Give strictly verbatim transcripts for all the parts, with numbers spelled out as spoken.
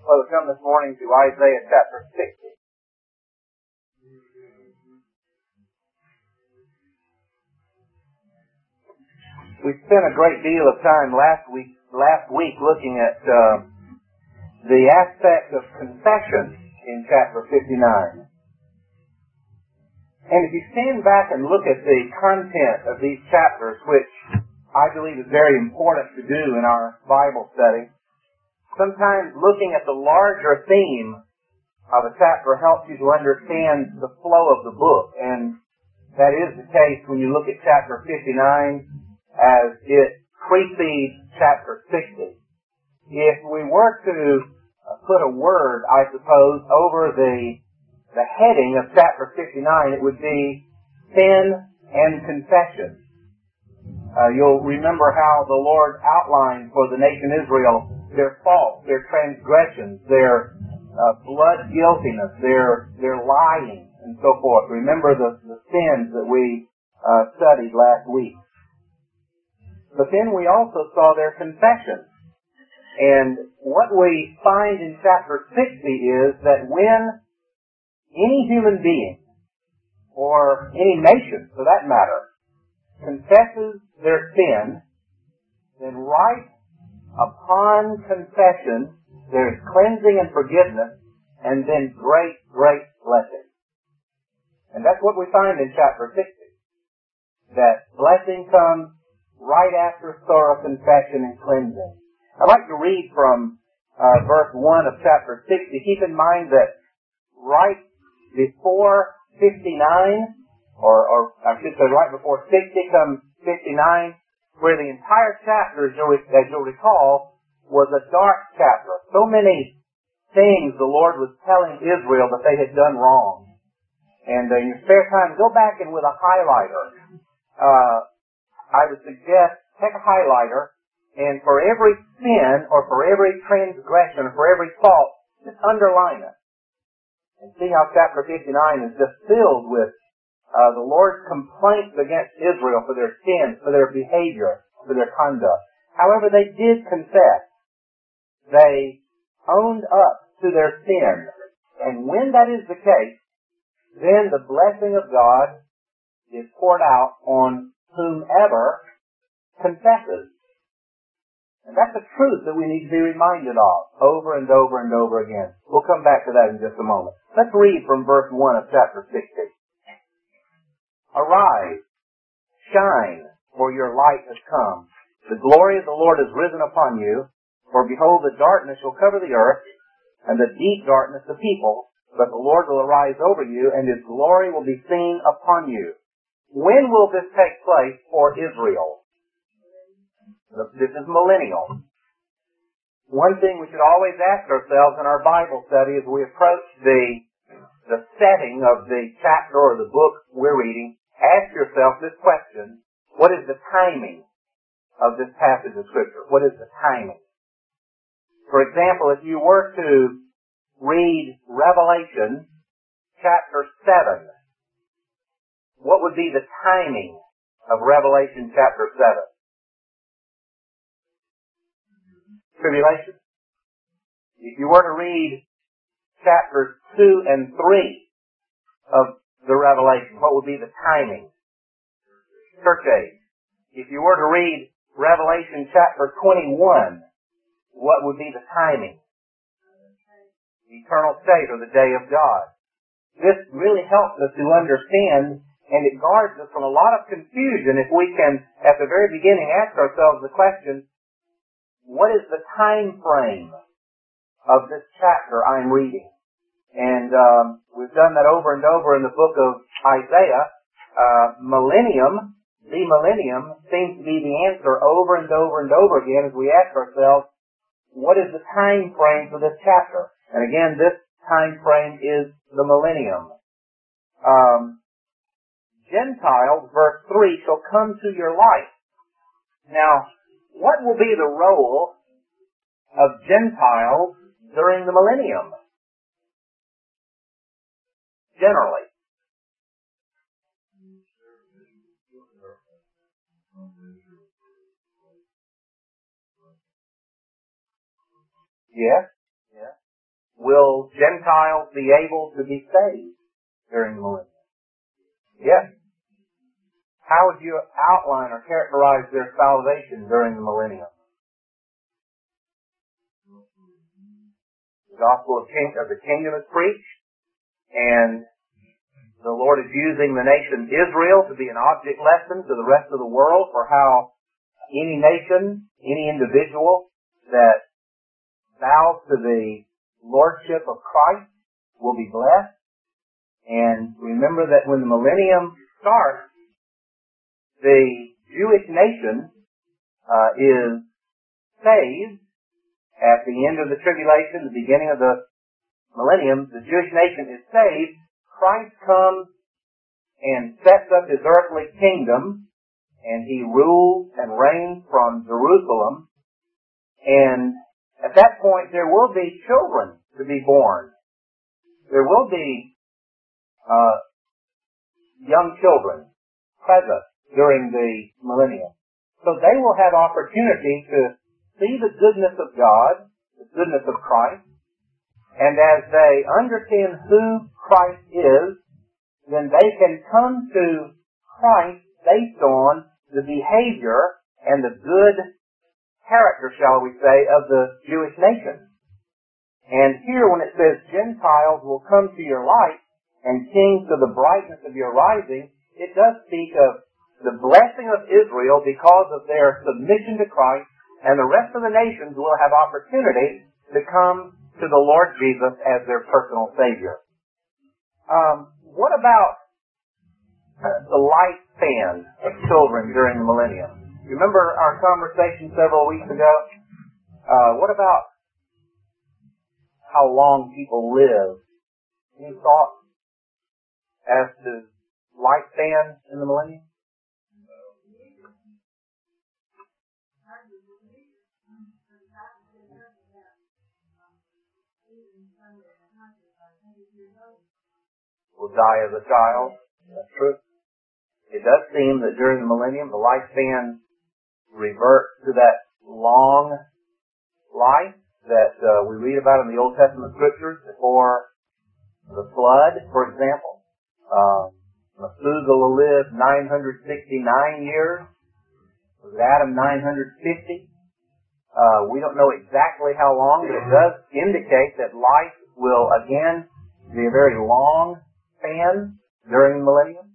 Well, we come this morning to Isaiah chapter sixty. We spent a great deal of time last week last week looking at uh, the aspect of confession in chapter fifty-nine. And if you stand back and look at the content of these chapters, which I believe is very important to do in our Bible study, sometimes looking at the larger theme of a chapter helps you to understand the flow of the book. And that is the case when you look at chapter fifty-nine as it precedes chapter sixty. If we were to put a word, I suppose, over the the heading of chapter fifty-nine, it would be sin and confession. Uh, you'll remember how the Lord outlined for the nation Israel their faults, their transgressions, their uh, blood guiltiness, their their lying, and so forth. Remember the, the sins that we uh, studied last week. But then we also saw their confession. And what we find in chapter sixty is that when any human being, or any nation for that matter, confesses their sin, then right upon confession, there's cleansing and forgiveness, and then great, great blessing. And that's what we find in chapter sixty. That blessing comes right after thorough confession and cleansing. I'd like to read from uh, verse one of chapter sixty. Keep in mind that right before fifty-nine, or, or I should say right before sixty comes fifty-nine, where the entire chapter, as you'll, as you'll recall, was a dark chapter. So many things the Lord was telling Israel that they had done wrong. And uh, in your spare time, go back and with a highlighter, uh, I would suggest take a highlighter, and for every sin or for every transgression or for every fault, just underline it. And see how chapter fifty-nine is just filled with uh, the Lord's complaints against Israel for their sins, for their behavior, for their conduct. However, they did confess. They owned up to their sin. And when that is the case, then the blessing of God is poured out on whomever confesses. And that's a truth that we need to be reminded of over and over and over again. We'll come back to that in just a moment. Let's read from verse one of chapter sixty. Arise, shine, for your light has come. The glory of the Lord is risen upon you. For behold, the darkness shall cover the earth, and the deep darkness the people. But the Lord will arise over you, and His glory will be seen upon you. When will this take place for Israel? This is millennial. One thing we should always ask ourselves in our Bible study as we approach the, the setting of the chapter or the book we're reading, ask yourself this question: what is the timing of this passage of Scripture? What is the timing? For example, if you were to read Revelation chapter seven, what would be the timing of Revelation chapter seven? Tribulation. If you were to read chapters two and three of the Revelation, what would be the timing? Church age. If you were to read Revelation chapter twenty-one, what would be the timing? Eternal state, or the day of God. This really helps us to understand, and it guards us from a lot of confusion if we can, at the very beginning, ask ourselves the question, what is the time frame of this chapter I'm reading? And um, we've done that over and over in the book of Isaiah. Uh, millennium, the millennium, seems to be the answer over and over and over again as we ask ourselves, what is the time frame for this chapter? And again, this time frame is the millennium. Um, Gentiles, verse three, shall come to your light. Now, what will be the role of Gentiles during the millennium? Generally. Yes. Yeah. will Gentiles be able to be saved during the millennium? Yes. How would you outline or characterize their salvation during the millennium? The gospel of, king, of the kingdom is preached, and the Lord is using the nation Israel to be an object lesson to the rest of the world for how any nation, any individual that bows to the lordship of Christ will be blessed. And remember that when the millennium starts, the Jewish nation uh, is saved at the end of the tribulation, the beginning of the millennium. The Jewish nation is saved. Christ comes and sets up his earthly kingdom, and he rules and reigns from Jerusalem. And at that point, there will be children to be born. There will be uh, young children present during the millennium. So they will have opportunity to see the goodness of God, the goodness of Christ, and as they understand who Christ is, then they can come to Christ based on the behavior and the good character, shall we say, of the Jewish nation. And here when it says Gentiles will come to your light and kings to the brightness of your rising, it does speak of the blessing of Israel because of their submission to Christ, and the rest of the nations will have opportunity to come to the Lord Jesus as their personal Savior. Um, what about uh, the lifespan of children during the millennium? You remember our conversation several weeks ago? Uh, what about how long people live? Any thoughts as to lifespan in the millennium? Will die as a child. That's true. It does seem that during the millennium, the lifespan reverts to that long life that uh, we read about in the Old Testament scriptures before the flood, for example. Uh, Methuselah lived nine hundred sixty-nine years. Was Adam nine hundred fifty? Uh, we don't know exactly how long, but it does indicate that life will again be a very long span during the millennium.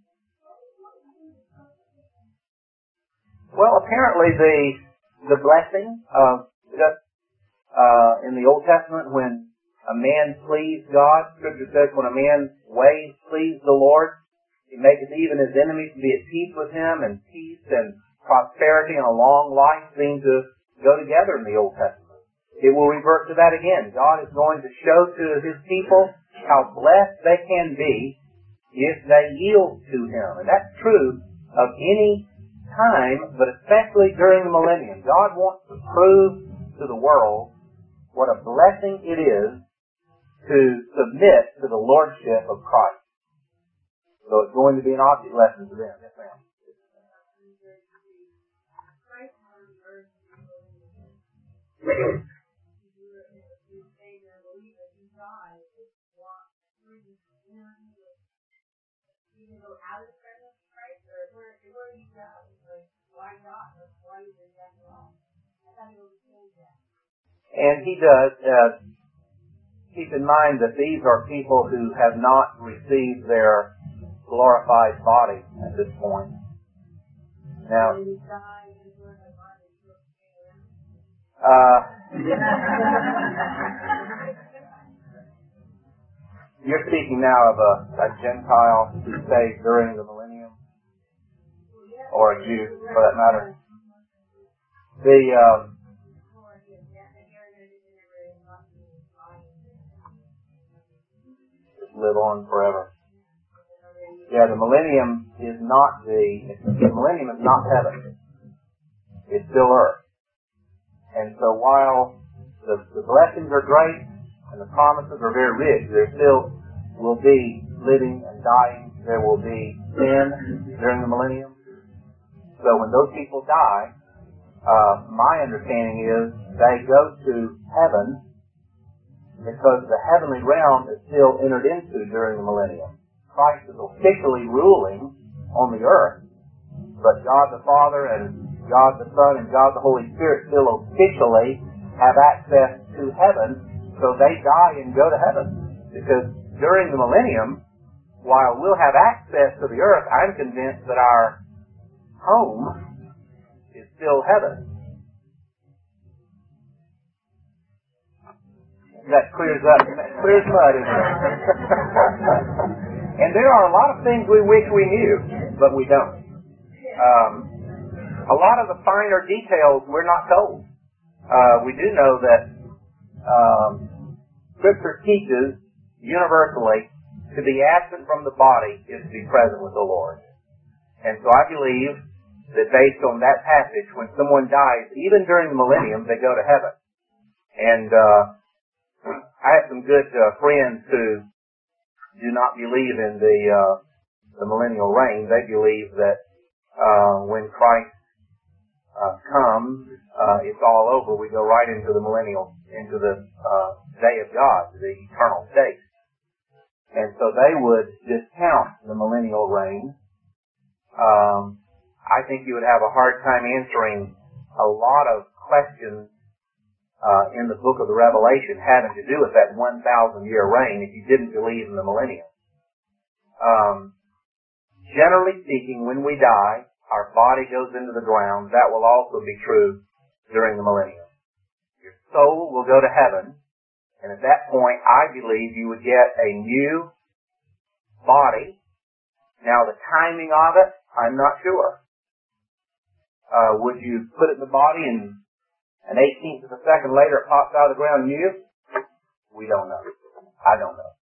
Well, apparently the the blessing of just uh, in the Old Testament, when a man pleased God, Scripture says, when a man's ways please the Lord, he maketh even his enemies to be at peace with him, and peace and prosperity and a long life seem to go together in the Old Testament. It will revert to that again. God is going to show to his people how blessed they can be if they yield to him. And that's true of any time, but especially during the millennium. God wants to prove to the world what a blessing it is to submit to the lordship of Christ. So it's going to be an object lesson to them. Yes, ma'am. And he does. Uh, keep in mind that these are people who have not received their glorified body at this point. Now, uh, you're speaking now of a, a Gentile who's saved during the millennium, or a Jew, for that matter. The um, just live on forever. Yeah, the millennium is not the the millennium is not heaven. It's still earth. And so while the, the blessings are great and the promises are very rich, there still will be living and dying. There will be sin during the millennium. So when those people die, uh, my understanding is they go to heaven because the heavenly realm is still entered into during the millennium. Christ is officially ruling on the earth, but God the Father and God the Son and God the Holy Spirit still officially have access to heaven, so they die and go to heaven. Because during the millennium, while we'll have access to the earth, I'm convinced that our home is still heaven. That clears up, that clears mud, isn't it? And there are a lot of things we wish we knew, but we don't. Um, a lot of the finer details we're not told. Uh, we do know that um, Scripture teaches universally to be absent from the body is to be present with the Lord. And so I believe that based on that passage, when someone dies, even during the millennium, they go to heaven. And uh, I have some good uh, friends who do not believe in the uh, the millennial reign. They believe that uh, when Christ uh, comes, uh, it's all over. We go right into the millennial, into the uh, day of God, the eternal state. And so they would discount the millennial reign. Um, I think you would have a hard time answering a lot of questions uh, in the book of the Revelation having to do with that one thousand year reign if you didn't believe in the millennium. Um, generally speaking, when we die, our body goes into the ground. That will also be true during the millennium. Your soul will go to heaven, and at that point, I believe you would get a new body. Now, the timing of it, I'm not sure. Uh, would you put it in the body and an eighteenth of a second later it pops out of the ground new? We don't know. I don't know.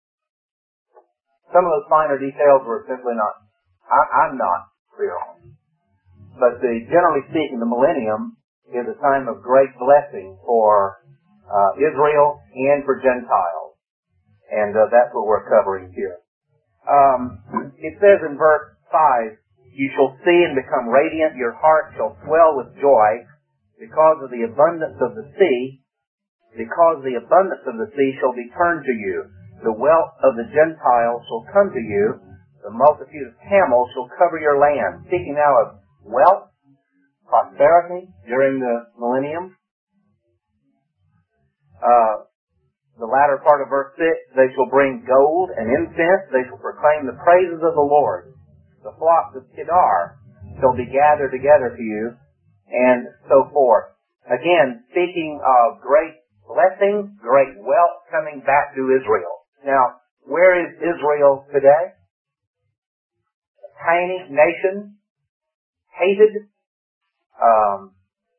Some of those finer details were simply not, I, I'm not clear on. But the, generally speaking, the millennium is a time of great blessing for uh, Israel and for Gentiles. And uh, that's what we're covering here. Um, it says in verse five, you shall see and become radiant, your heart shall swell with joy because of the abundance of the sea, because the abundance of the sea shall be turned to you. The wealth of the Gentiles shall come to you, the multitude of camels shall cover your land. Speaking now of wealth, prosperity during the millennium, uh, the latter part of verse six, they shall bring gold and incense, they shall proclaim the praises of the Lord. The flocks of Kedar shall be gathered together to you, and so forth. Again, speaking of great blessing, great wealth coming back to Israel. Now, where is Israel today? A tiny nation, hated. Um,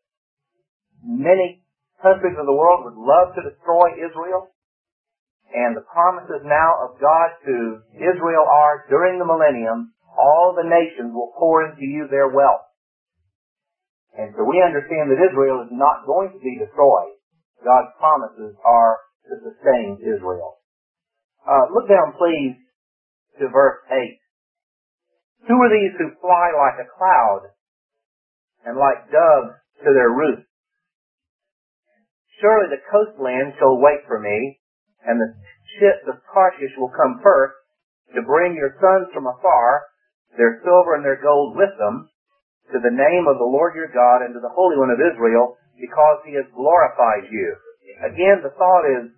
many countries of the world would love to destroy Israel. And the promises now of God to Israel are, during the millennium, all the nations will pour into you their wealth. And so we understand that Israel is not going to be destroyed. God's promises are to sustain Israel. Uh, look down, please, to verse eight. Who are these who fly like a cloud and like doves to their roost? Surely the coastland shall wait for me, and the ships of Tarshish will come first to bring your sons from afar, their silver and their gold with them, to the name of the Lord your God and to the Holy One of Israel, because he has glorified you. Again, the thought is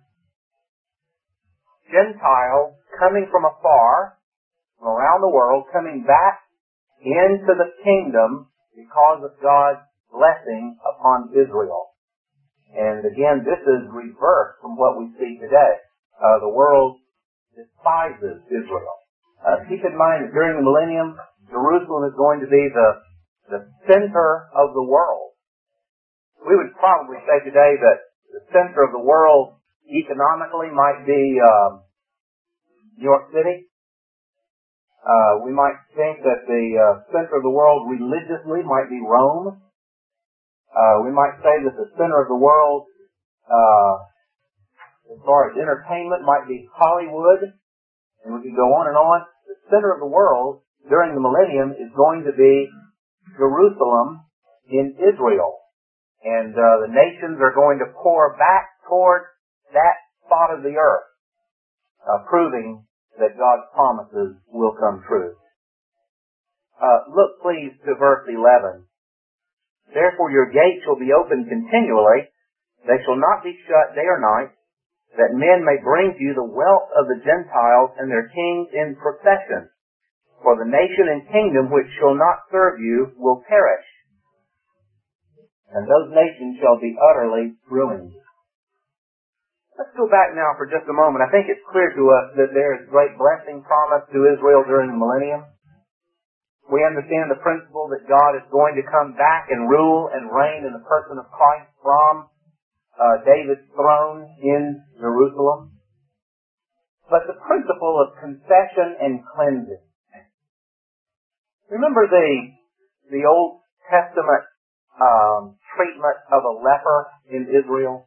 Gentiles coming from afar, from around the world, coming back into the kingdom because of God's blessing upon Israel. And again, this is reversed from what we see today. Uh, the world despises Israel. Uh, keep in mind that during the millennium, Jerusalem is going to be the, the center of the world. We would probably say today that the center of the world economically might be um, New York City. Uh, we might think that the uh, center of the world religiously might be Rome. Uh, we might say that the center of the world, uh, as far as entertainment, might be Hollywood, and we could go on and on. The center of the world during the millennium is going to be Jerusalem in Israel, and uh, the nations are going to pour back toward that spot of the earth, uh, proving that God's promises will come true. Uh, look please to verse eleven. Therefore your gates shall be open continually, they shall not be shut day or night, that men may bring to you the wealth of the Gentiles and their kings in procession. For the nation and kingdom which shall not serve you will perish, and those nations shall be utterly ruined. Let's go back now for just a moment. I think it's clear to us that there is great blessing promised to Israel during the millennium. We understand the principle that God is going to come back and rule and reign in the person of Christ from uh, David's throne in Jerusalem. But the principle of confession and cleansing. Remember the the Old Testament um, treatment of a leper in Israel?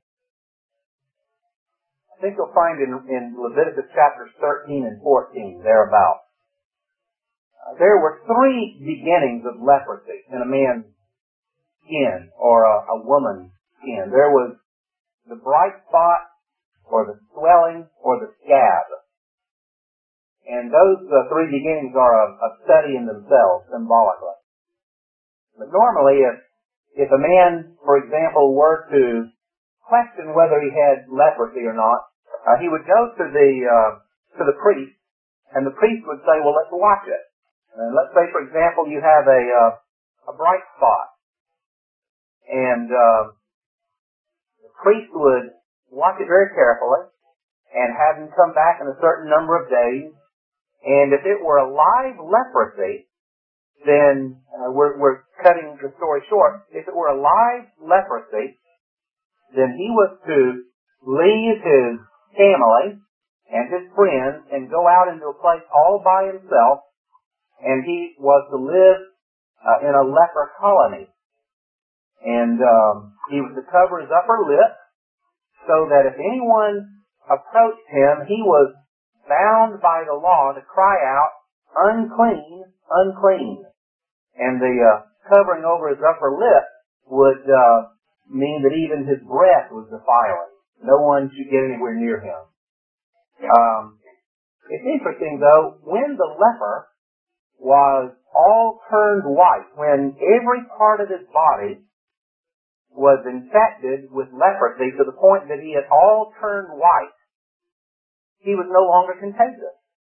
I think you'll find in, in Leviticus chapters thirteen and fourteen, thereabouts. There were three beginnings of leprosy in a man's skin or a, a woman's skin. There was the bright spot, or the swelling, or the scab. And those uh, three beginnings are a, a study in themselves, symbolically. But normally, if if a man, for example, were to question whether he had leprosy or not, uh, he would go to the uh, to the priest, and the priest would say, "Well, let's watch it." And let's say, for example, you have a uh, a bright spot, and uh, the priest would watch it very carefully and have him come back in a certain number of days. And if it were a live leprosy, then uh, we're, we're cutting the story short. If it were a live leprosy, then he was to leave his family and his friends and go out into a place all by himself. And he was to live uh, in a leper colony. And um, he was to cover his upper lip so that if anyone approached him, he was bound by the law to cry out, "Unclean, unclean." And the uh, covering over his upper lip would uh, mean that even his breath was defiling. No one should get anywhere near him. Um, it's interesting, though, when the leper was all turned white, when every part of his body was infected with leprosy to the point that he had all turned white, he was no longer contagious.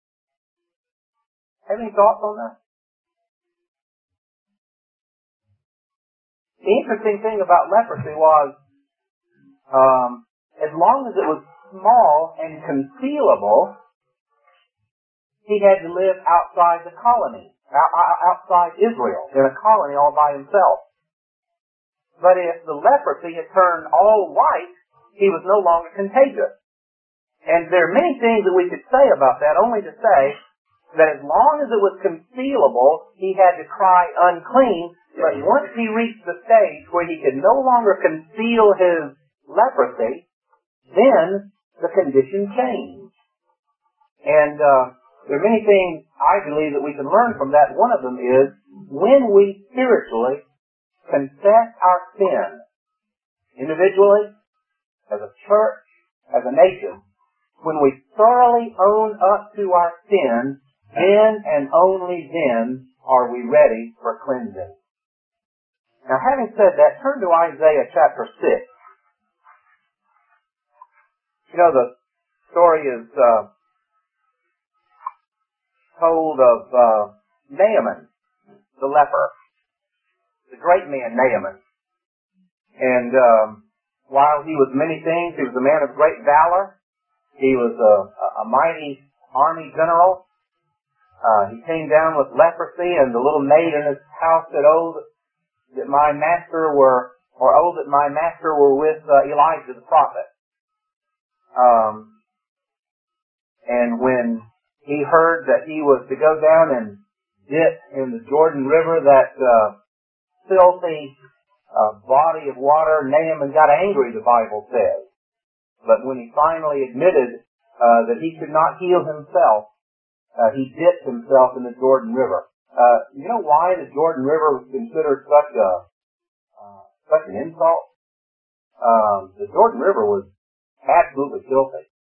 Have any thoughts on that? The interesting thing about leprosy was, um, as long as it was small and concealable, he had to live outside the colony, outside Israel, in a colony all by himself. But if the leprosy had turned all white, he was no longer contagious. And there are many things that we could say about that, only to say that as long as it was concealable, he had to cry unclean, but once he reached the stage where he could no longer conceal his leprosy, then the condition changed. And uh, there are many things, I believe, that we can learn from that. One of them is, when we spiritually confess our sin, individually, as a church, as a nation, when we thoroughly own up to our sin, then and only then are we ready for cleansing. Now, having said that, turn to Isaiah chapter six. You know, the story is uh, told of uh, Naaman, the leper, the great man Naaman. And um, while he was many things, he was a man of great valor. He was a, a mighty army general. Uh, he came down with leprosy, and the little maid in his house said, "Oh, that my master were, or oh, that my master were with uh, Elijah the prophet." Um, and when he heard that he was to go down and dip in the Jordan River, that uh, filthy uh, body of water, Naaman got angry, the Bible says. But when he finally admitted uh, that he could not heal himself, uh, he dipped himself in the Jordan River. Uh, you know why the Jordan River was considered such a uh, such an insult? Um, the Jordan River was absolutely filthy.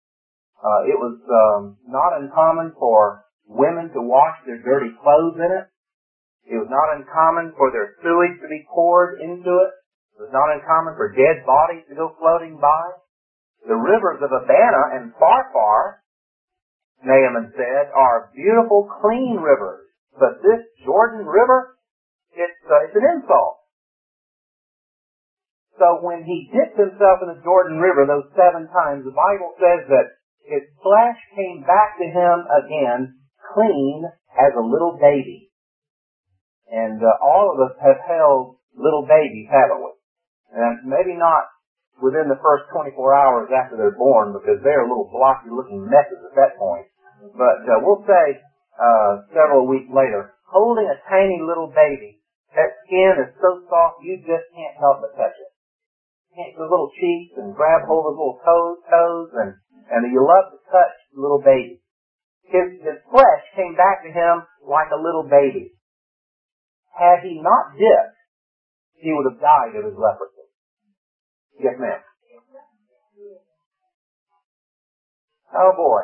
Uh, it was um, not uncommon for women to wash their dirty clothes in it. It was not uncommon for their sewage to be poured into it. It was not uncommon for dead bodies to go floating by. The rivers of Abana and Pharpar, Naaman said, are beautiful, clean rivers. But this Jordan River, it's, uh, it's an insult. So when he dipped himself in the Jordan River those seven times, the Bible says that his flesh came back to him again, clean as a little baby. And uh, all of us have held little babies, haven't we? And maybe not within the first twenty-four hours after they're born, because they're little blocky-looking messes at that point. But uh, we'll say uh, several weeks later, holding a tiny little baby, that skin is so soft you just can't help but touch it. Can't the little cheeks and grab hold of little toes, toes, and and you love to touch the little baby. His his flesh came back to him like a little baby. Had he not dipped, he would have died of his leprosy. Yes, ma'am. Oh boy,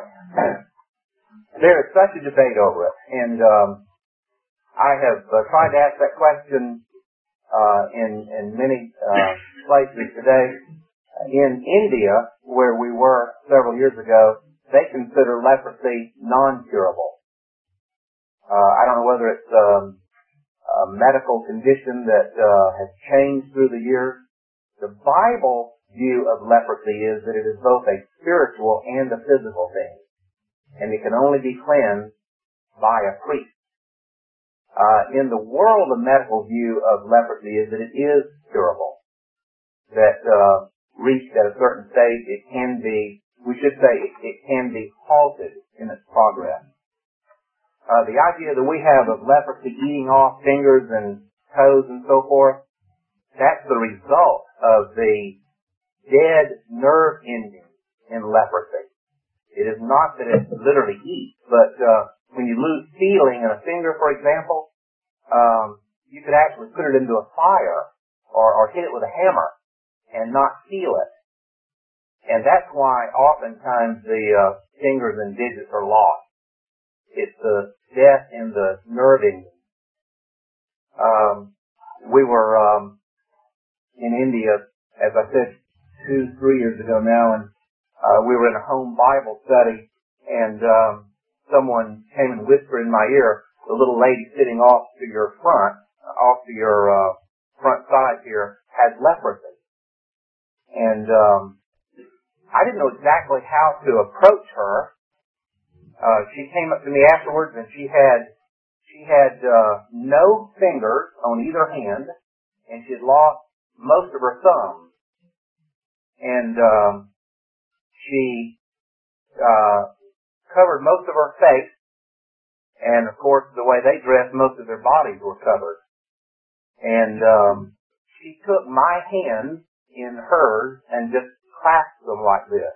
there is such a debate over it, and um, I have uh, tried to ask that question uh, in in many uh, places today. In India, where we were several years ago, they consider leprosy non-curable. Uh, I don't know whether it's um, a medical condition that uh, has changed through the years. The Bible view of leprosy is that it is both a spiritual and a physical thing, and it can only be cleansed by a priest. Uh, in the world, the medical view of leprosy is that it is curable, that uh, reached at a certain stage, it can be, we should say, it, it can be halted in its progress. Uh, the idea that we have of leprosy eating off fingers and toes and so forth, that's the result of the dead nerve endings in leprosy. It is not that it literally eats, but uh, when you lose feeling in a finger, for example, um, you could actually put it into a fire or, or hit it with a hammer and not feel it. And that's why oftentimes the uh, fingers and digits are lost. It's the death in the nerve endings. Um, we were um, in India, as I said, two, three years ago now, and uh, we were in a home Bible study, and um, someone came and whispered in my ear, the little lady sitting off to your front, off to your uh, front side here, has leprosy. And um, I didn't know exactly how to approach her. Uh, she came up to me afterwards, and she had she had uh, no fingers on either hand, and she had lost most of her thumbs. And um, she uh, covered most of her face, and of course, the way they dressed, most of their bodies were covered. And um, she took my hands in hers and just clasped them like this.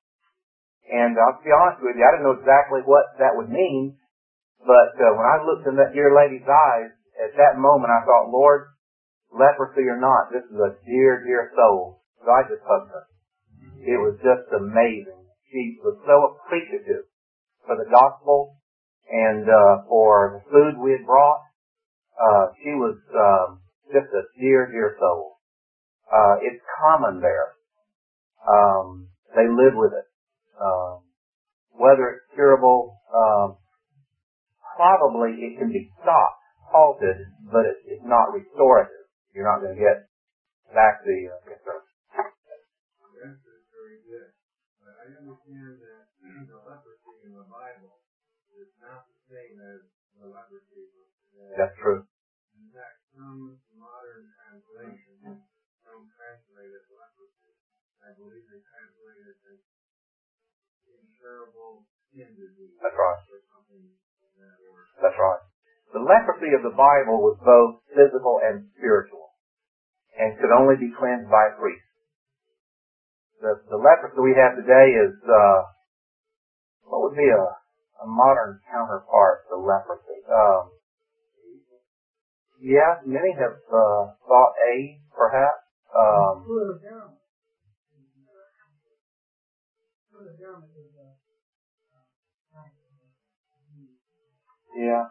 And I'll be honest with you, I didn't know exactly what that would mean, but uh, when I looked in that dear lady's eyes, at that moment I thought, Lord, leprosy or not, this is a dear, dear soul. So I just hugged her. It was just amazing. She was so appreciative for the gospel and uh, for the food we had brought. Uh, she was um, just a dear, dear soul. Uh, it's common there. Um, they live with it. Um, whether it's curable, um, probably it can be stopped, halted, but it, it's not restorative. You're not going to get back the uh, concern. That's very good. But I understand that the leprosy in the Bible is not the same as the leprosy of today. That's true. In fact, some modern translations don't translate it leprosy. I believe they translate it as incurable skin disease. That's right. Or something like that. Or That's right. The leprosy of the Bible was both physical and spiritual, and could only be cleansed by a priest. The, the leprosy we have today is, uh, what would be a, a modern counterpart to leprosy? Um, yeah, many have uh, thought AIDS, perhaps. Um, Yeah.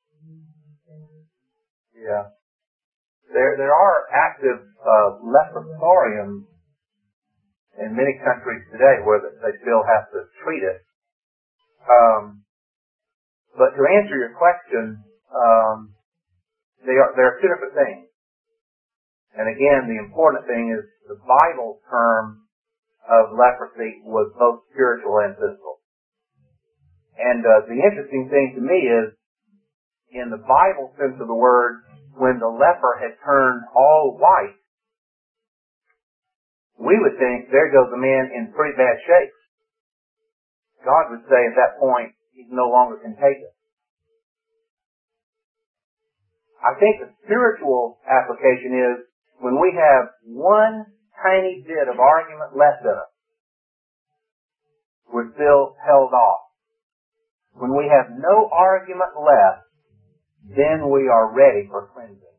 Yeah. There, there are active uh, leprosauriums in many countries today where they still have to treat it. Um, but to answer your question, um, they are there are two different things. And again, the important thing is the Bible term of leprosy was both spiritual and physical. And uh, the interesting thing to me is, in the Bible sense of the word, when the leper had turned all white, we would think, there goes a man in pretty bad shape. God would say at that point, he no longer can take it. I think the spiritual application is when we have one tiny bit of argument left in us, we're still held off. When we have no argument left, then we are ready for cleansing.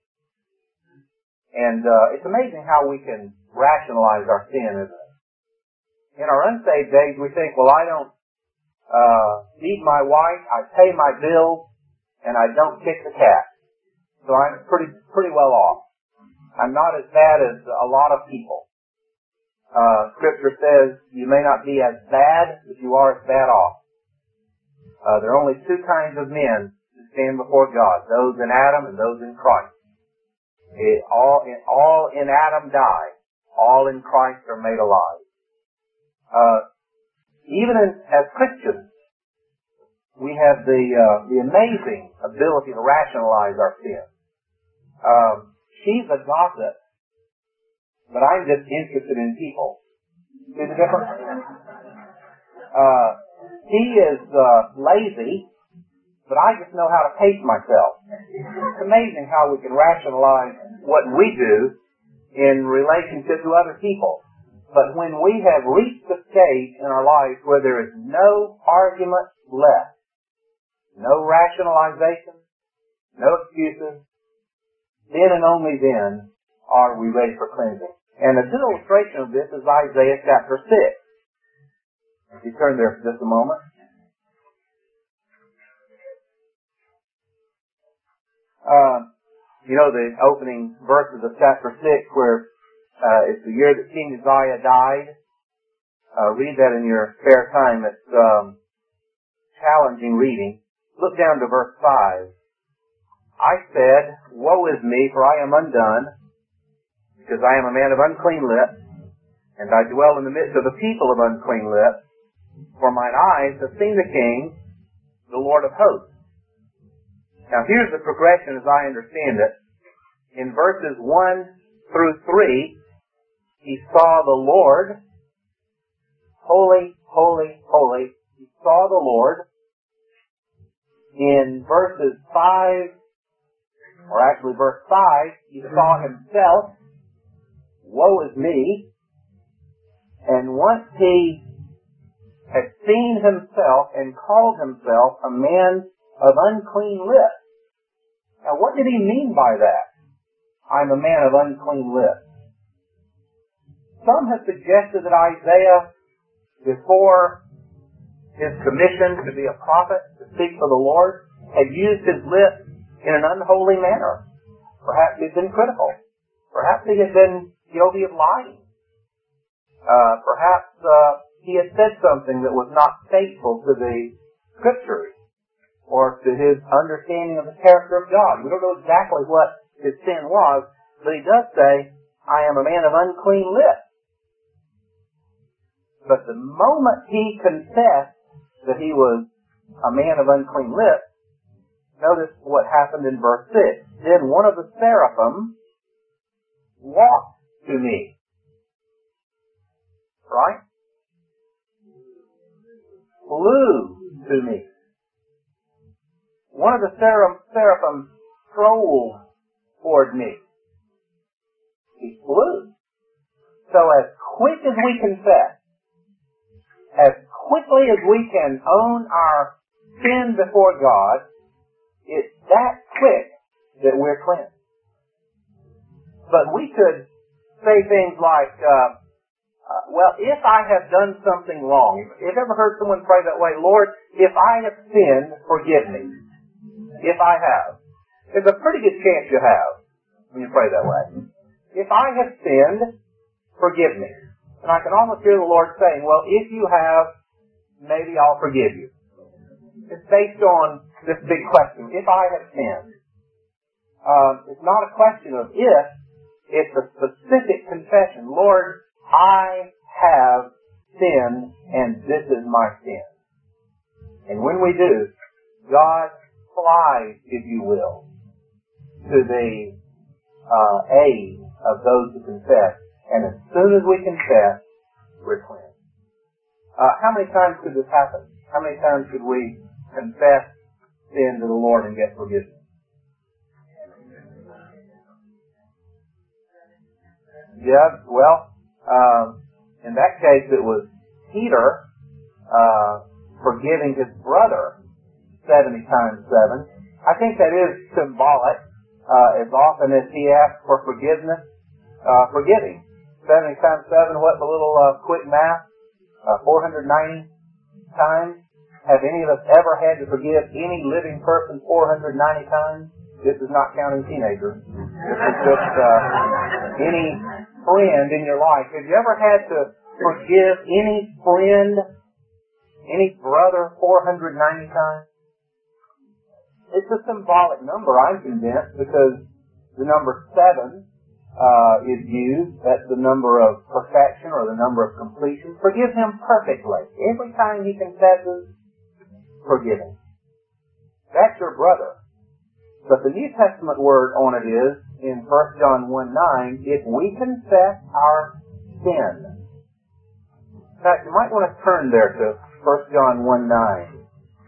And uh, it's amazing how we can rationalize our sin, isn't it? In our unsaved days, we think, well, I don't uh, beat my wife, I pay my bills, and I don't kick the cat. So I'm pretty pretty well off. I'm not as bad as a lot of people. Uh, Scripture says you may not be as bad as you are as bad off. Uh, there are only two kinds of men who stand before God, those in Adam and those in Christ. It, all, in, all in Adam die. All in Christ are made alive. Uh, even in, as Christians, we have the uh, the amazing ability to rationalize our sin. Um, she's a gossip, but I'm just interested in people. See the difference? Uh, he is uh, lazy, but I just know how to pace myself. It's amazing how we can rationalize what we do in relationship to other people. But when we have reached the stage in our lives where there is no argument left, no rationalization, no excuses, then and only then are we ready for cleansing. And a good illustration of this is Isaiah chapter six. If you turn there for just a moment. Uh, you know the opening verses of chapter six where uh, it's the year that King Uzziah died. Uh, read that in your spare time. It's um, challenging reading. Look down to verse five. I said, woe is me, for I am undone, because I am a man of unclean lips, and I dwell in the midst of the people of unclean lips, for mine eyes have seen the King, the Lord of hosts. Now here's the progression as I understand it. In verses one through three, he saw the Lord, holy, holy, holy. He saw the Lord. In verses five, or actually verse five, he saw himself, woe is me. And once he had seen himself and called himself a man of unclean lips. Now what did he mean by that? I'm a man of unclean lips. Some have suggested that Isaiah, before his commission to be a prophet, to speak for the Lord, had used his lips in an unholy manner. Perhaps he had been critical. Perhaps he had been guilty of lying. Uh, perhaps uh, he had said something that was not faithful to the Scriptures or to his understanding of the character of God. We don't know exactly what his sin was, but he does say, I am a man of unclean lips. But the moment he confessed that he was a man of unclean lips, notice what happened in verse six. Then one of the seraphim walked to me. Right? Flew to me. One of the seraphim strolled toward me. He flew. So as quick as we confess, as quickly as we can own our sin before God, it's that quick that we're cleansed. But we could say things like, uh, Uh, well, if I have done something wrong, have you ever heard someone pray that way? Lord, if I have sinned, forgive me. If I have. There's a pretty good chance you have when you pray that way. If I have sinned, forgive me. And I can almost hear the Lord saying, well, if you have, maybe I'll forgive you. It's based on this big question. If I have sinned. Uh, it's not a question of if, it's a specific confession. Lord, I have sinned, and this is my sin. And when we do, God flies, if you will, to the uh, aid of those who confess. And as soon as we confess, we're cleansed. Uh, how many times could this happen? How many times could we confess sin to the Lord and get forgiveness? Yeah, well, uh, in that case it was Peter uh, forgiving his brother seventy times seven. I think that is symbolic. Uh, as often as he asked for forgiveness, uh, forgiving. seventy times seven, what the little uh, quick math? Uh, four hundred ninety times. Have any of us ever had to forgive any living person four hundred ninety times? This is not counting teenagers. This is just uh, any friend in your life. Have you ever had to forgive any friend, any brother four hundred ninety times? It's a symbolic number, I'm convinced, because the number seven uh, is used. That's the number of perfection or the number of completion. Forgive him perfectly. Every time he confesses, forgive him. That's your brother. But the New Testament word on it is, in First John one nine, if we confess our sin. In fact, you might want to turn there to First John one nine.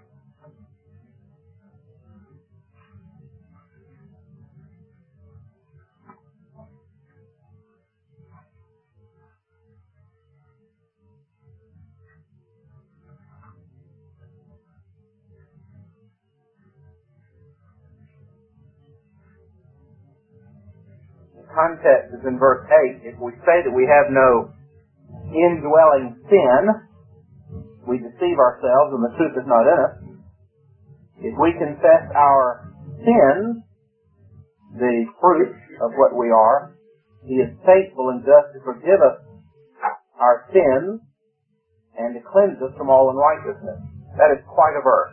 Context is in verse eight. If we say that we have no indwelling sin, we deceive ourselves and the truth is not in us. If we confess our sins, the fruit of what we are, He is faithful and just to forgive us our sins and to cleanse us from all unrighteousness. That is quite a verse.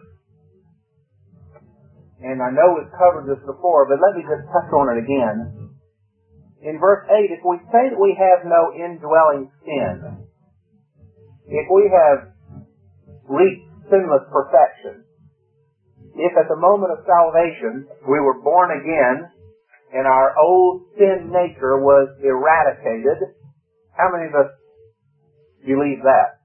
And I know we've covered this before, but let me just touch on it again. In verse eight, if we say that we have no indwelling sin, if we have reached sinless perfection, if at the moment of salvation we were born again and our old sin nature was eradicated, how many of us believe that?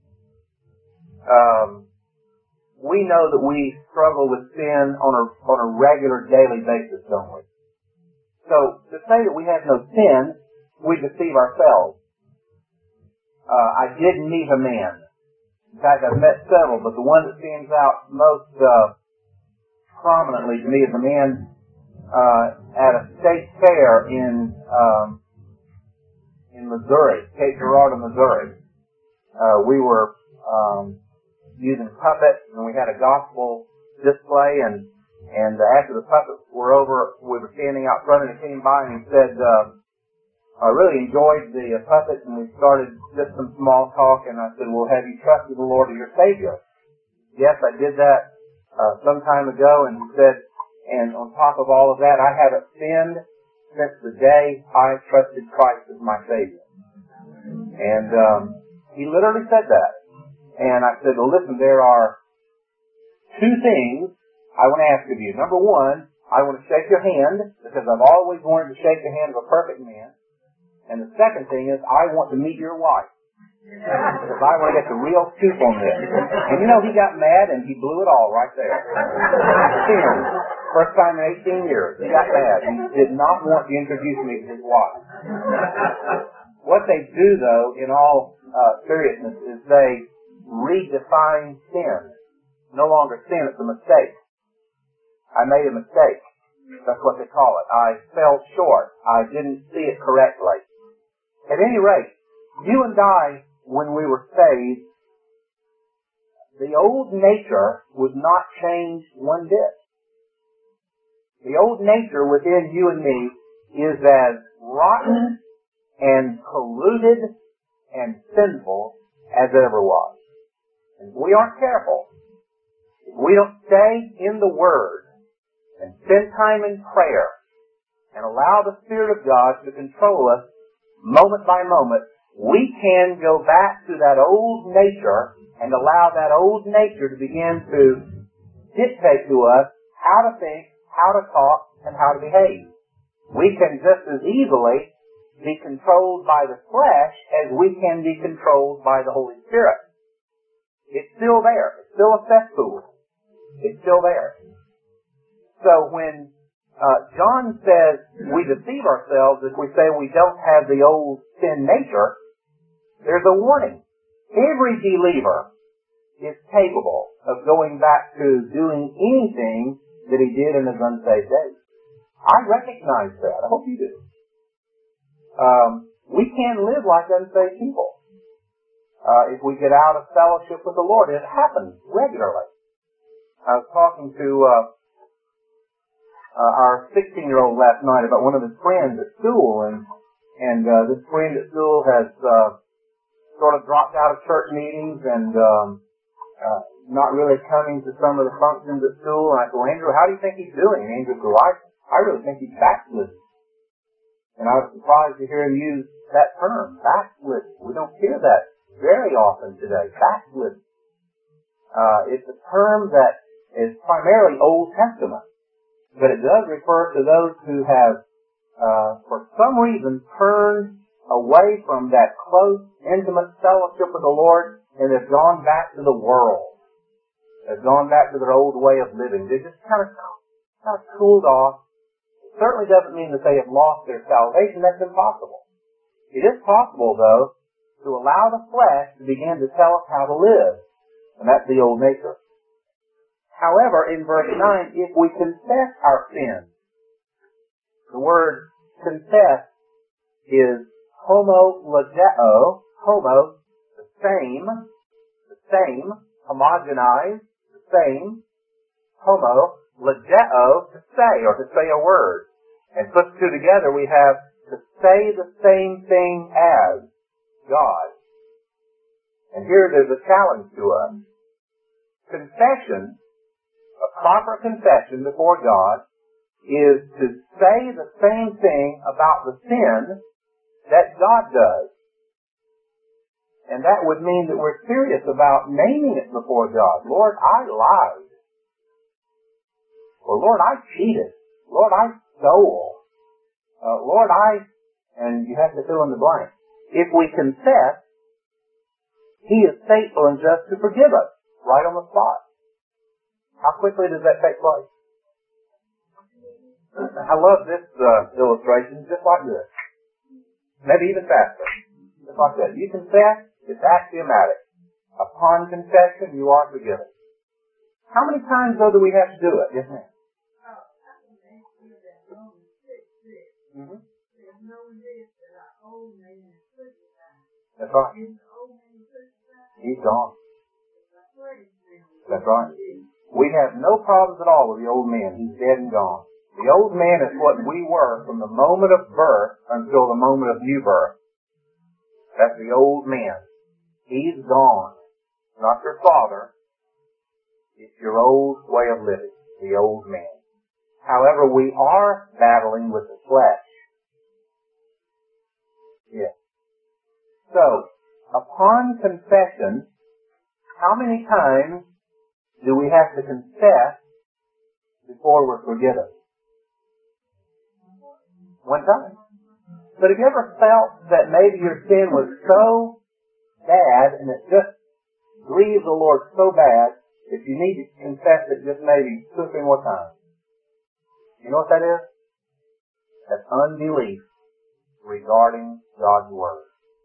Um, we know that we struggle with sin on a on a regular daily basis, don't we? So, to say that we have no sin, we deceive ourselves. Uh, I did meet a man. In fact, I've met several, but the one that stands out most uh, prominently to me is a man uh, at a state fair in um, in Missouri, Cape Girardeau, Missouri. Uh, we were um, using puppets, and we had a gospel display, and And uh, after the puppets were over, we were standing out front, and he came by and he said, uh, I really enjoyed the uh, puppets, and we started just some small talk, and I said, well, have you trusted the Lord as your Savior? Yes, I did that uh, some time ago, and he said, and on top of all of that, I haven't sinned since the day I trusted Christ as my Savior. And um, he literally said that. And I said, well, listen, there are two things I want to ask of you. Number one, I want to shake your hand, because I've always wanted to shake the hand of a perfect man. And the second thing is, I want to meet your wife. Because I want to get the real scoop on this. And you know, he got mad and he blew it all right there. First time in eighteen years. He got mad. He did not want to introduce me to his wife. What they do, though, in all uh, seriousness, is they redefine sin. No longer sin, it's a mistake. I made a mistake. That's what they call it. I fell short. I didn't see it correctly. At any rate, You and I, when we were saved, the old nature was not changed one bit. The old nature within you and me is as rotten and polluted and sinful as it ever was. And if we aren't careful, if we don't stay in the Word and spend time in prayer and allow the Spirit of God to control us moment by moment, we can go back to that old nature and allow that old nature to begin to dictate to us how to think, how to talk, and how to behave. We can just as easily be controlled by the flesh as we can be controlled by the Holy Spirit. It's still there. It's still a cesspool. It's still there. So when uh, John says we deceive ourselves if we say we don't have the old sin nature, there's a warning. Every believer is capable of going back to doing anything that he did in his unsaved days. I recognize that. I hope you do. Um, we can live like unsaved people. Uh, if we get out of fellowship with the Lord, it happens regularly. I was talking to uh, uh, our sixteen-year-old last night about one of his friends at school, and and uh, this friend at school has uh, sort of dropped out of church meetings and um, uh, not really coming to some of the functions at school. And I go, Andrew, how do you think he's doing? And Andrew goes, I, I really think he's backslidden. And I was surprised to hear him use that term, backslidden. We don't hear that very often today, backslidden. Uh, it's a term that is primarily Old Testament, but it does refer to those who have, uh, for some reason, turned away from that close, intimate fellowship with the Lord, and they've gone back to the world. They've gone back to their old way of living. They just kind of, kind of cooled off. It certainly doesn't mean that they have lost their salvation. That's impossible. It is possible, though, to allow the flesh to begin to tell us how to live. And that's the old nature. However, in verse nine, if we confess our sins, the word confess is homologeo, homo, the same, the same, homogenize, the same, homo, logeo, to say, or to say a word. And put the two together, we have to say the same thing as God. And here there's a challenge to us. Confession, a proper confession before God, is to say the same thing about the sin that God does. And that would mean that we're serious about naming it before God. Lord, I lied. Or Lord, I cheated. Lord, I stole. Uh, Lord, I... And you have to fill in the blank. If we confess, He is faithful and just to forgive us right on the spot. How quickly does that take place? I love this uh, illustration, just like this. Maybe even faster. Just like that. You confess, it's axiomatic. Upon confession, you are forgiven. How many times, though, do we have to do it? Yes, ma'am. Mm-hmm. That's right. He's gone. That's right. We have no problems at all with the old man. He's dead and gone. The old man is what we were from the moment of birth until the moment of new birth. That's the old man. He's gone. Not your father. It's your old way of living. The old man. However, we are battling with the flesh. Yes. So, upon confession, how many times do we have to confess before we're forgiven? One time. But have you ever felt that maybe your sin was so bad and it just grieved the Lord so bad that you need to confess it just maybe two or three more times? You know what that is? That's unbelief regarding God's Word.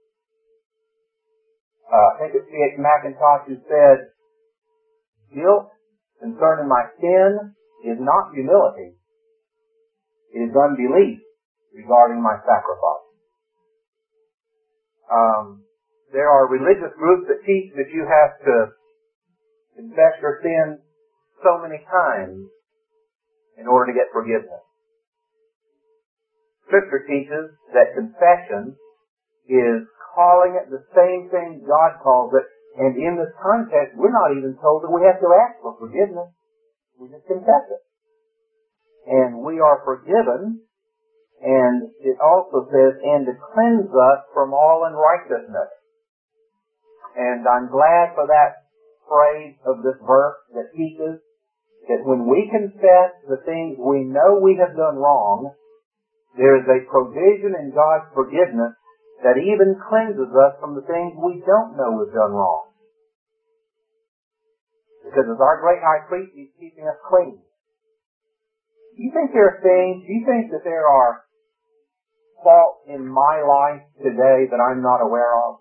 Uh, I think it's C H Mackintosh who said, guilt concerning my sin is not humility. It is unbelief regarding my sacrifice. Um, there are religious groups that teach that you have to confess your sins so many times in order to get forgiveness. Scripture teaches that confession is calling it the same thing God calls it, and in this context, we're not even told that we have to ask for forgiveness. We just confess it. And we are forgiven, and it also says, and to cleanse us from all unrighteousness. And I'm glad for that phrase of this verse that teaches that when we confess the things we know we have done wrong, there is a provision in God's forgiveness that even cleanses us from the things we don't know we've done wrong. Because as our great high priest, He's keeping us clean. Do you think there are things, do you think that there are faults in my life today that I'm not aware of?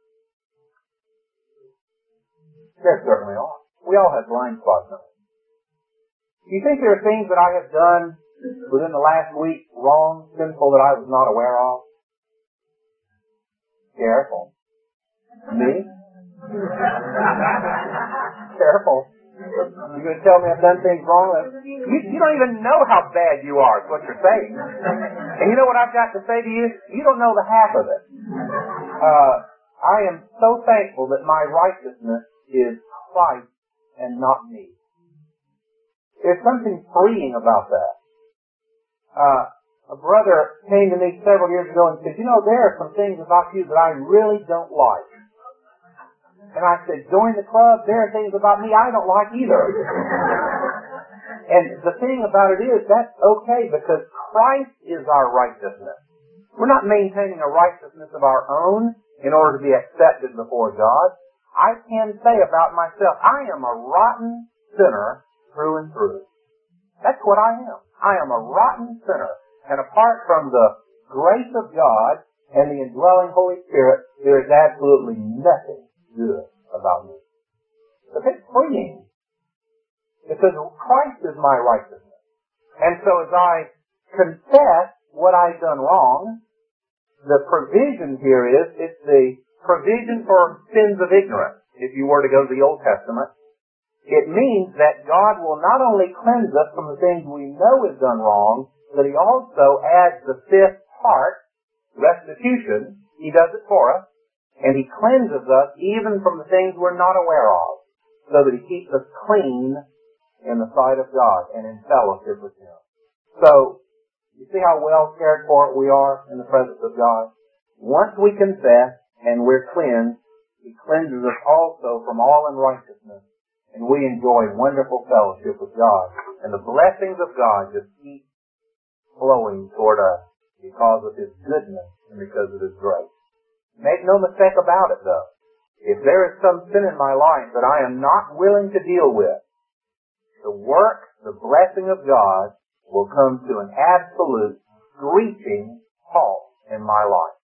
There certainly are. We all have blind spots. Do you think there are things that I have done within the last week wrong, sinful, that I was not aware of? Careful. Me? Careful. You're going to tell me I've done things wrong? You, you don't even know how bad you are, is what you're saying. And you know what I've got to say to you? You don't know the half of it. Uh, I am so thankful that my righteousness is Christ and not me. There's something freeing about that. Uh, a brother came to me several years ago and said, you know, there are some things about you that I really don't like. And I said, join the club, there are things about me I don't like either. And the thing about it is, that's okay because Christ is our righteousness. We're not maintaining a righteousness of our own in order to be accepted before God. I can say about myself, I am a rotten sinner through and through. That's what I am. I am a rotten sinner. And apart from the grace of God and the indwelling Holy Spirit, there is absolutely nothing good about me. But it's freeing. Because Christ is my righteousness. And so as I confess what I've done wrong, the provision here is, it's the provision for sins of ignorance. If you were to go to the Old Testament, it means that God will not only cleanse us from the things we know is done wrong, but He also adds the fifth part, restitution. He does it for us, and He cleanses us even from the things we're not aware of, so that He keeps us clean in the sight of God and in fellowship with Him. So, you see how well cared for we are in the presence of God? Once we confess and we're cleansed, He cleanses us also from all unrighteousness, and we enjoy wonderful fellowship with God. And the blessings of God just keep flowing toward us because of His goodness and because of His grace. Make no mistake about it, though. If there is some sin in my life that I am not willing to deal with, the work, the blessing of God will come to an absolute screeching halt in my life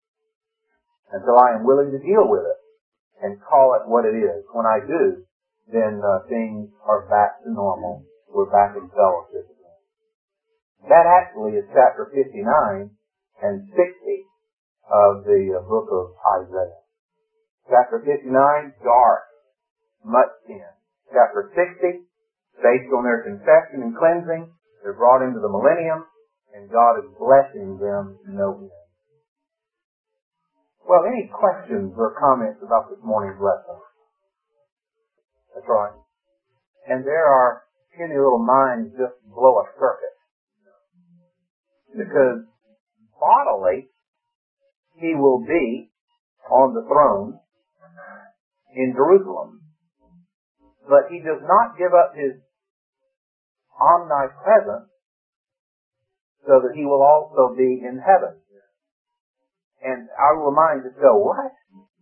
until I am willing to deal with it and call it what it is. When I do, then uh, things are back to normal. We're back in fellowship again. That actually is chapter fifty-nine and sixty of the uh, book of Isaiah. Chapter fifty-nine, dark, much sin. Chapter sixty, based on their confession and cleansing, they're brought into the millennium, and God is blessing them to no end. Well, any questions or comments about this morning's lesson? That's right. And there are any little minds just blow a circuit. Because bodily, He will be on the throne in Jerusalem. But He does not give up His omnipresence so that He will also be in heaven. And our little minds just go, what?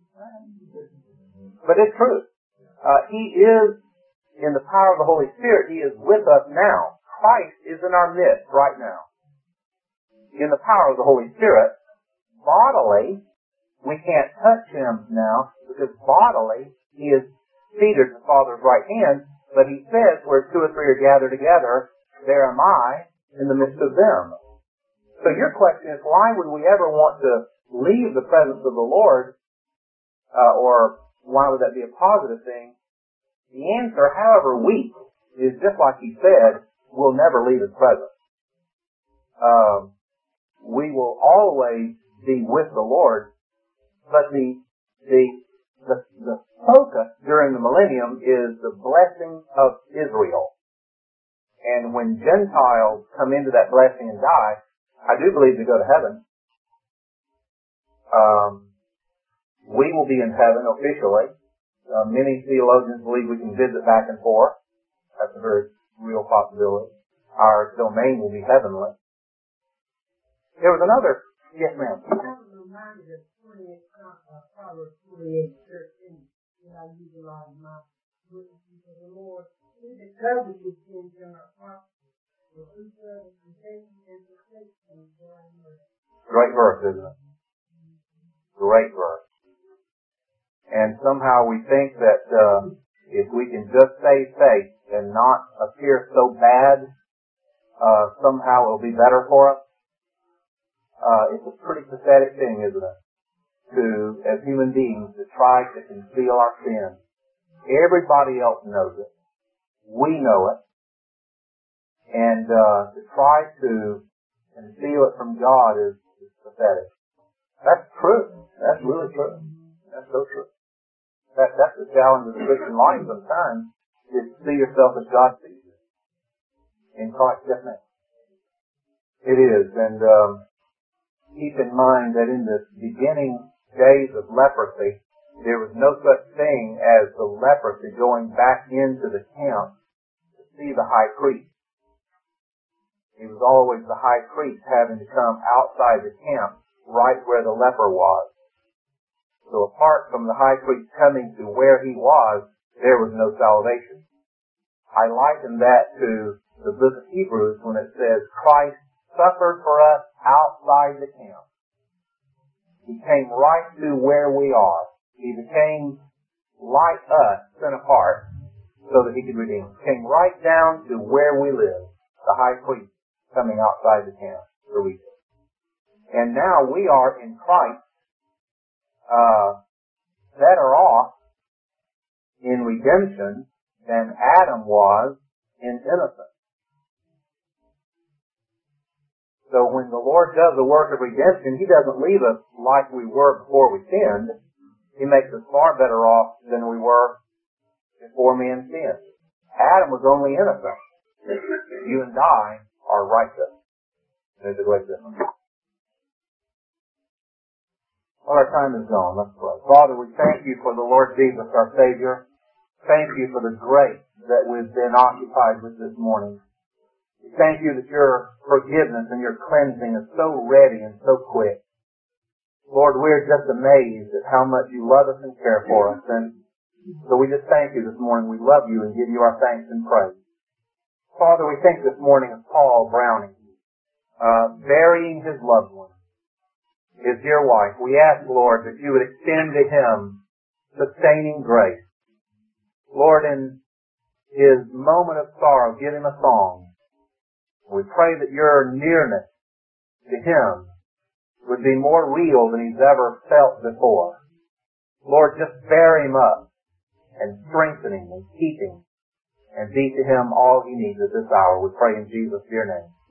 But it's true. Uh, he is, in the power of the Holy Spirit, He is with us now. Christ is in our midst right now. In the power of the Holy Spirit, bodily, we can't touch Him now, because bodily, He is seated at the Father's right hand, but He says, where two or three are gathered together, there am I in the midst of them. So your question is, why would we ever want to leave the presence of the Lord uh, or why would that be a positive thing? The answer, however weak, is just like he said, we'll never leave his presence. Um, we will always be with the Lord, but the, the, the, the focus during the millennium is the blessing of Israel. And when Gentiles come into that blessing and die, I do believe they go to heaven. Um, we will be in heaven officially. Uh, many theologians believe we can visit back and forth. That's a very real possibility. Our domain will be heavenly. There was another. Yes, ma'am. I was reminded of twenty-eight, uh, Proverbs twenty-eight, thirteen, when I use a lot of my witnesses of the Lord. He that covers his sins shall not prosper. But whosoever continues and forsakes him shall have mercy. Great verse, isn't it? Great verse. And somehow we think that uh, if we can just say faith and not appear so bad, uh, somehow it'll be better for us. Uh, it's a pretty pathetic thing, isn't it? To, as human beings, to try to conceal our sin. Everybody else knows it. We know it. And uh, to try to conceal it from God is, is pathetic. That's true. That's really true. That's so true. That, that's the challenge of the Christian life sometimes, is to see yourself as God sees you. In Christ, definitely. It is. And um, keep in mind that in the beginning days of leprosy, there was no such thing as the leprosy going back into the camp to see the high priest. It was always the high priest having to come outside the camp right where the leper was. So apart from the high priest coming to where he was, there was no salvation. I liken that to the book of Hebrews when it says Christ suffered for us outside the camp. He came right to where we are. He became like us, set apart, so that he could redeem us. Came right down to where we live, the high priest coming outside the camp to reach us. And now we are in Christ, uh, better off in redemption than Adam was in innocence. So when the Lord does the work of redemption, he doesn't leave us like we were before we sinned. He makes us far better off than we were before man sinned. Adam was only innocent. You and I are righteous. There's a great difference. Well, our time is gone. Let's pray. Father, we thank you for the Lord Jesus, our Savior. Thank you for the grace that we've been occupied with this morning. We thank you that your forgiveness and your cleansing is so ready and so quick. Lord, we're just amazed at how much you love us and care for us. And so we just thank you this morning. We love you and give you our thanks and praise. Father, we think this morning of Paul Browning, uh, burying his loved one, his dear wife. We ask, Lord, that you would extend to him sustaining grace. Lord, in his moment of sorrow, give him a song. We pray that your nearness to him would be more real than he's ever felt before. Lord, just bear him up and strengthen him and keep him and be to him all he needs at this hour. We pray in Jesus' dear name.